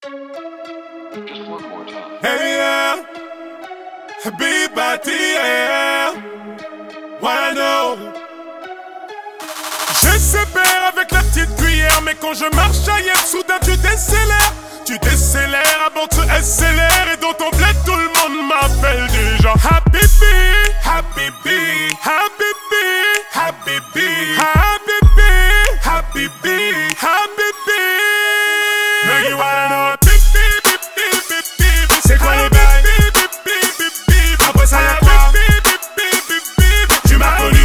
Hey yeah, Big Batty, yeah, wanna know. Je sépare avec la petite cuillère, mais quand je marche ailleurs, soudain tu décélères. Tu décélères avant tu accélères, et dans ton bled tout le monde m'appelle déjà Habibi, Habibi, Habibi, Habibi, Habibi, Habibi, Habibi. Now you wanna know. C'est quoi le bail? Après ça y'a quoi? Tu m'as connu.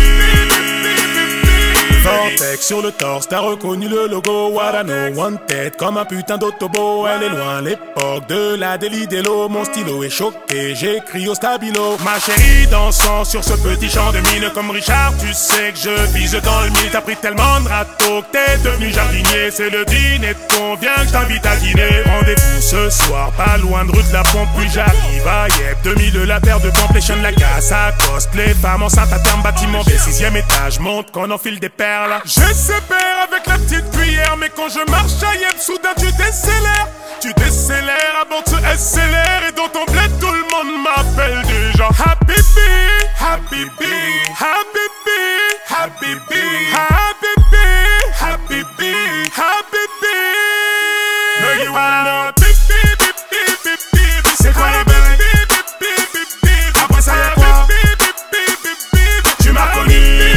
Vortex sur le torse, t'as reconnu le logo. What I know, one tête comme un putain d'autobo. Elle est loin l'époque de la délit d'Elo. Mon stylo est choqué, j'écris au stabilo. Ma chérie dansant sur ce petit champ de mine. Comme Richard, tu sais que je vise dans le mille. T'as pris tellement de râteaux que t'es devenu jardinier. C'est le dîner de convient que je t'invite à dîner. Rendez-vous ce soir, pas loin de rue de la Pompe. Puis j'arrive à Yep, 2000 la paire de complétion, la casse à coste. Les femmes enceintes à terme, bâtiment B, 6e étage. Monte qu'on enfile des perles. Je sépare avec la petite cuillère, mais quand je marche à Yep, soudain tu décélères. Tu décélères avant tu accélères, et dans ton bled tout le monde m'appelle déjà Habibi, Habibi, Habibi, Habibi, Habibi, Habibi, Habibi. Now you wanna know. C'est quoi les bails? Après ça y'a quoi? Tu m'as connu.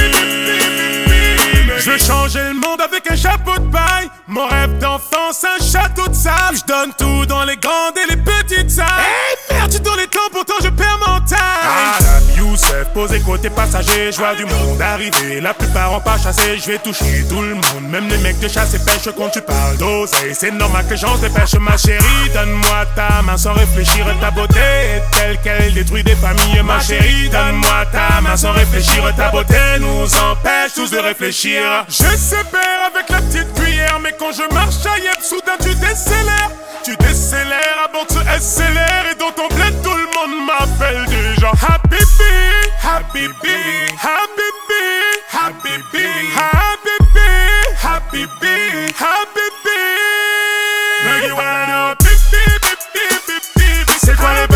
Je veux changer le monde avec un chapeau de paille. Mon rêve d'enfance, un château de sable. Je donne tout dans les grandes et les petites salles. Hey merde, tu donnes les temps, pourtant je perds mon time. Adam Youssef, posé côté passager. Je vois du monde arriver, la plupart ont pas chassé. Je vais toucher tout le monde, même les mecs de chasse et pêche. Quand tu parles d'oseille, c'est normal que les gens se dépêchent. Ma chérie, donne-moi ta main sans réfléchir. Ta beauté est telle qu'elle détruit des familles. Ma chérie, donne-moi ta main sans réfléchir. Ta beauté nous empêche tous de réfléchir. Je sépare avec la petite cuillère, mais quand je marche à Yep, soudain tu décélères. Tu décélères avant tu accélères, et dans ton bled tout le monde m'appelle déjà Habibi, Habibi, Habibi, Habibi, Habibi, Habibi, Habibi. Now you wanna know. C'est quoi les